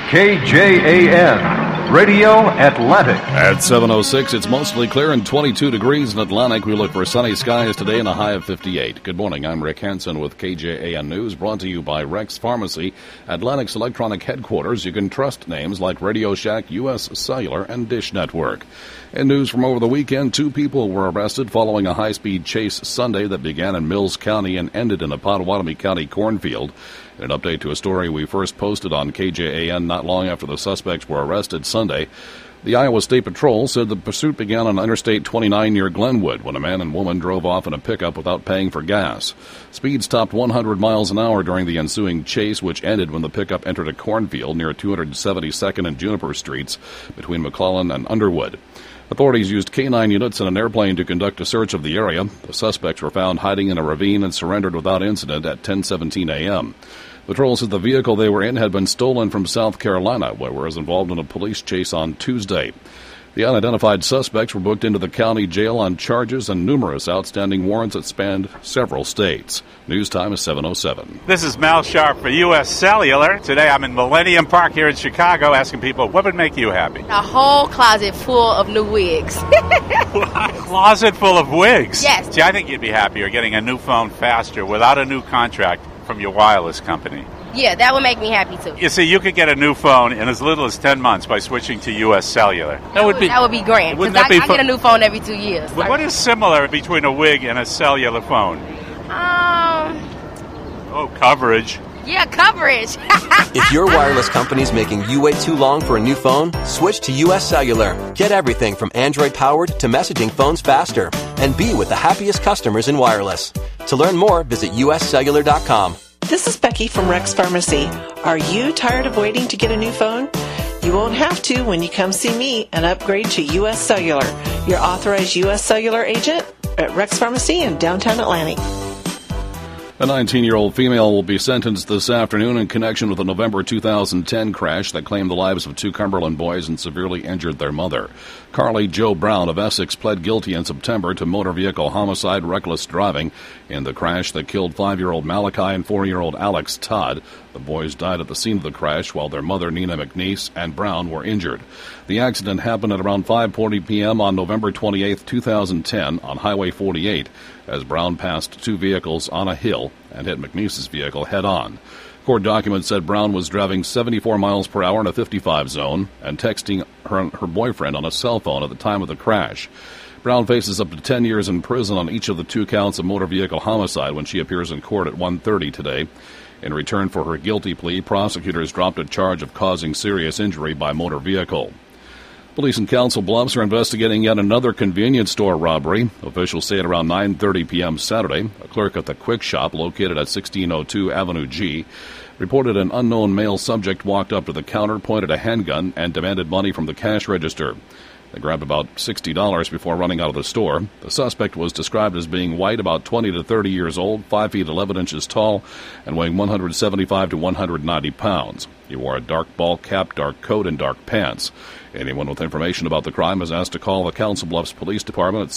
KJAN, Radio Atlantic. At 7:06, it's mostly clear and 22 degrees in Atlantic. We look for sunny skies today and a high of 58. Good morning. I'm Rick Hansen with KJAN News, brought to you by Rex Pharmacy, Atlantic's electronic headquarters. You can trust names like Radio Shack, U.S. Cellular, and Dish Network. In news from over the weekend, 2 people were arrested following a high-speed chase Sunday that began in Mills County and ended in a Pottawatomie County cornfield. In an update to a story we first posted on KJAN not long after the suspects were arrested Sunday, the Iowa State Patrol said the pursuit began on Interstate 29 near Glenwood when a man and woman drove off in a pickup without paying for gas. Speeds topped 100 miles an hour during the ensuing chase, which ended when the pickup entered a cornfield near 272nd and Juniper Streets between McClellan and Underwood. Authorities used K-9 units and an airplane to conduct a search of the area. The suspects were found hiding in a ravine and surrendered without incident at 10:17 a.m. Patrol said the vehicle they were in had been stolen from South Carolina, where it was involved in a police chase on Tuesday. The unidentified suspects were booked into the county jail on charges and numerous outstanding warrants that spanned several states. News time is 7:07. This is Mel Sharp for U.S. Cellular. Today I'm in Millennium Park here in Chicago asking people, what would make you happy? A whole closet full of new wigs. A closet full of wigs? Yes. See, I think you'd be happier getting a new phone faster without a new contract from your wireless company. Yeah, that would make me happy too. You see, you could get a new phone in as little as 10 months by switching to U.S. Cellular. That would be grand, because I get a new phone every 2 years. What is similar between a wig and a cellular phone? Coverage. Yeah, coverage. If your wireless company's making you wait too long for a new phone, switch to U.S. Cellular. Get everything from Android-powered to messaging phones faster. And be with the happiest customers in wireless. To learn more, visit uscellular.com. This is Becky from Rex Pharmacy. Are you tired of waiting to get a new phone? You won't have to when you come see me and upgrade to U.S. Cellular, your authorized U.S. Cellular agent at Rex Pharmacy in downtown Atlantic. A 19-year-old female will be sentenced this afternoon in connection with a November 2010 crash that claimed the lives of 2 Cumberland boys and severely injured their mother. Carly Jo Brown of Essex pled guilty in September to motor vehicle homicide, reckless driving in the crash that killed 5-year-old Malachi and 4-year-old Alex Todd. The boys died at the scene of the crash while their mother, Nina McNeese, and Brown were injured. The accident happened at around 5:40 p.m. on November 28, 2010 on Highway 48 as Brown passed 2 vehicles on a hill and hit McNeese's vehicle head-on. Court documents said Brown was driving 74 miles per hour in a 55 zone and texting her boyfriend on a cell phone at the time of the crash. Brown faces up to 10 years in prison on each of the 2 counts of motor vehicle homicide when she appears in court at 1:30 today. In return for her guilty plea, prosecutors dropped a charge of causing serious injury by motor vehicle. Police in Council Bluffs are investigating yet another convenience store robbery. Officials say at around 9:30 p.m. Saturday, a clerk at the Quick Shop located at 1602 Avenue G reported an unknown male subject walked up to the counter, pointed a handgun, and demanded money from the cash register. They grabbed about $60 before running out of the store. The suspect was described as being white, about 20 to 30 years old, 5 feet 11 inches tall, and weighing 175 to 190 pounds. He wore a dark ball cap, dark coat, and dark pants. Anyone with information about the crime is asked to call the Council Bluffs Police Department at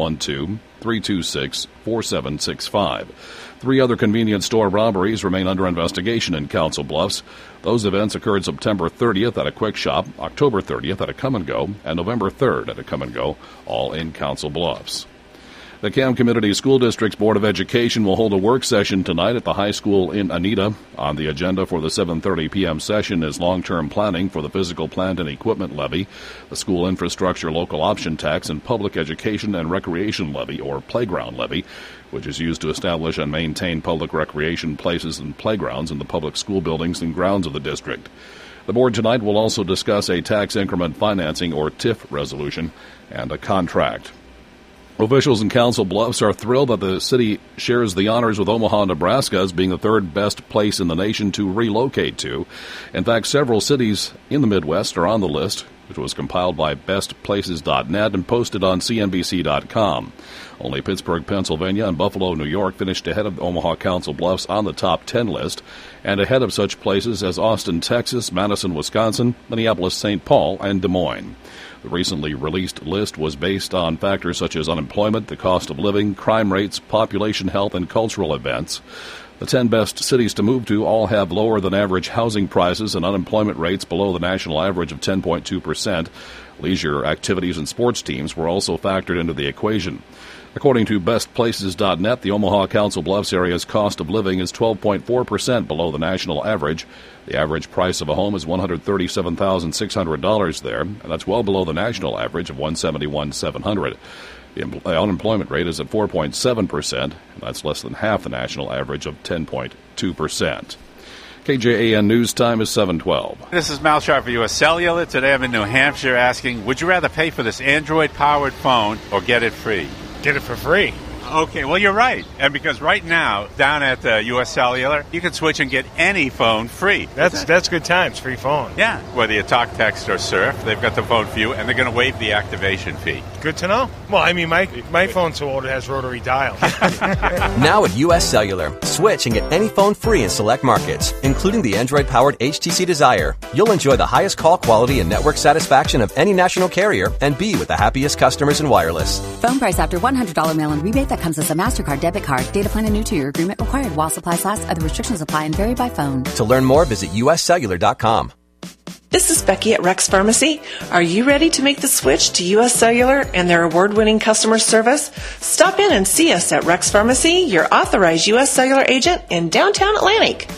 712-326-4765. 3 other convenience store robberies remain under investigation in Council Bluffs. Those events occurred September 30th at a Quick Shop, October 30th at a Come and Go, and November 3rd at a Come and Go, all in Council Bluffs. The Cam Community School District's Board of Education will hold a work session tonight at the high school in Anita. On the agenda for the 7:30 p.m. session is long-term planning for the physical plant and equipment levy, the school infrastructure local option tax, and public education and recreation levy, or playground levy, which is used to establish and maintain public recreation places and playgrounds in the public school buildings and grounds of the district. The board tonight will also discuss a tax increment financing, or TIF, resolution and a contract. Officials in Council Bluffs are thrilled that the city shares the honors with Omaha, Nebraska as being the 3rd best place in the nation to relocate to. In fact, several cities in the Midwest are on the list, which was compiled by bestplaces.net and posted on CNBC.com. Only Pittsburgh, Pennsylvania and Buffalo, New York finished ahead of Omaha Council Bluffs on the top 10 list, and ahead of such places as Austin, Texas, Madison, Wisconsin, Minneapolis, St. Paul, and Des Moines. The recently released list was based on factors such as unemployment, the cost of living, crime rates, population health, and cultural events. The 10 best cities to move to all have lower than average housing prices and unemployment rates below the national average of 10.2%. Leisure activities and sports teams were also factored into the equation. According to bestplaces.net, the Omaha Council Bluffs area's cost of living is 12.4% below the national average. The average price of a home is $137,600 there, and that's well below the national average of $171,700. The unemployment rate is at 4.7%, and that's less than half the national average of 10.2%. KJAN News Time is 7:12. This is Mal Sharp for U.S. Cellular. Today I'm in New Hampshire asking, would you rather pay for this Android-powered phone or get it free? Get it for free. Okay, well, you're right. And because right now, down at U.S. Cellular, you can switch and get any phone free. That's good times, free phone. Yeah, whether you talk, text, or surf, they've got the phone for you, and they're going to waive the activation fee. Good to know. Well, I mean, my phone's so old it has rotary dial. Now at U.S. Cellular, switch and get any phone free in select markets, including the Android-powered HTC Desire. You'll enjoy the highest call quality and network satisfaction of any national carrier and be with the happiest customers in wireless. Phone price after $100 mail-in rebate that comes as a MasterCard debit card. Data plan and new 2-year agreement required while supplies last. Other restrictions apply and vary by phone. To learn more, visit uscellular.com. This is Becky at Rex Pharmacy. Are you ready to make the switch to U.S. Cellular and their award-winning customer service? Stop in and see us at Rex Pharmacy, your authorized U.S. Cellular agent in downtown Atlantic.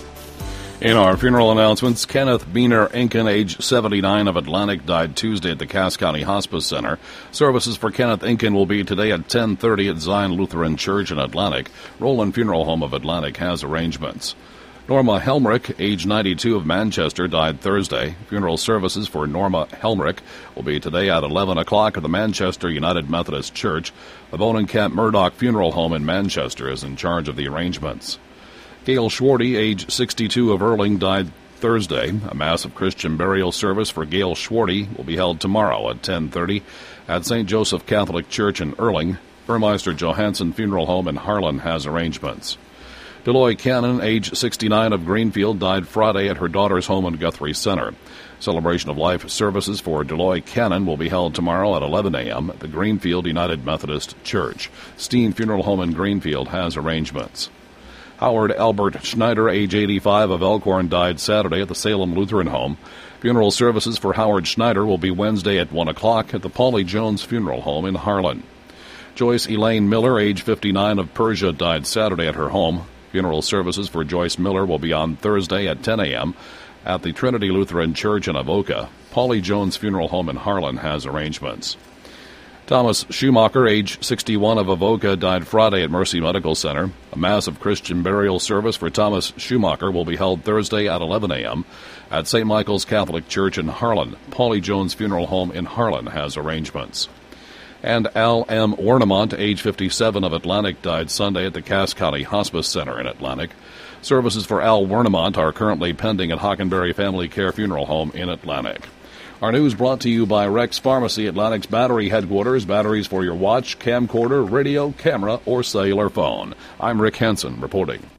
In our funeral announcements, Kenneth Beener Inken, age 79, of Atlantic, died Tuesday at the Cass County Hospice Center. Services for Kenneth Inken will be today at 10:30 at Zion Lutheran Church in Atlantic. Roland Funeral Home of Atlantic has arrangements. Norma Helmrich, age 92, of Manchester, died Thursday. Funeral services for Norma Helmrich will be today at 11 o'clock at the Manchester United Methodist Church. The Bonencamp Murdoch Funeral Home in Manchester is in charge of the arrangements. Gail Schwarty, age 62, of Erling, died Thursday. A Mass of Christian burial service for Gail Schwarty will be held tomorrow at 10:30 at St. Joseph Catholic Church in Erling. Burmeister Johansson Funeral Home in Harlan has arrangements. Deloy Cannon, age 69, of Greenfield, died Friday at her daughter's home in Guthrie Center. Celebration of Life services for Deloy Cannon will be held tomorrow at 11 a.m. at the Greenfield United Methodist Church. Steen Funeral Home in Greenfield has arrangements. Howard Albert Schneider, age 85, of Elkhorn, died Saturday at the Salem Lutheran Home. Funeral services for Howard Schneider will be Wednesday at 1 o'clock at the Paulie Jones Funeral Home in Harlan. Joyce Elaine Miller, age 59, of Persia, died Saturday at her home. Funeral services for Joyce Miller will be on Thursday at 10 a.m. at the Trinity Lutheran Church in Avoca. Paulie Jones Funeral Home in Harlan has arrangements. Thomas Schumacher, age 61, of Avoca, died Friday at Mercy Medical Center. A Mass of Christian burial service for Thomas Schumacher will be held Thursday at 11 a.m. at St. Michael's Catholic Church in Harlan. Paulie Jones Funeral Home in Harlan has arrangements. And Al M. Ornament, age 57, of Atlantic, died Sunday at the Cass County Hospice Center in Atlantic. Services for Al Ornament are currently pending at Hockenberry Family Care Funeral Home in Atlantic. Our news brought to you by Rex Pharmacy, Atlantic's battery headquarters. Batteries for your watch, camcorder, radio, camera, or cellular phone. I'm Rick Henson reporting.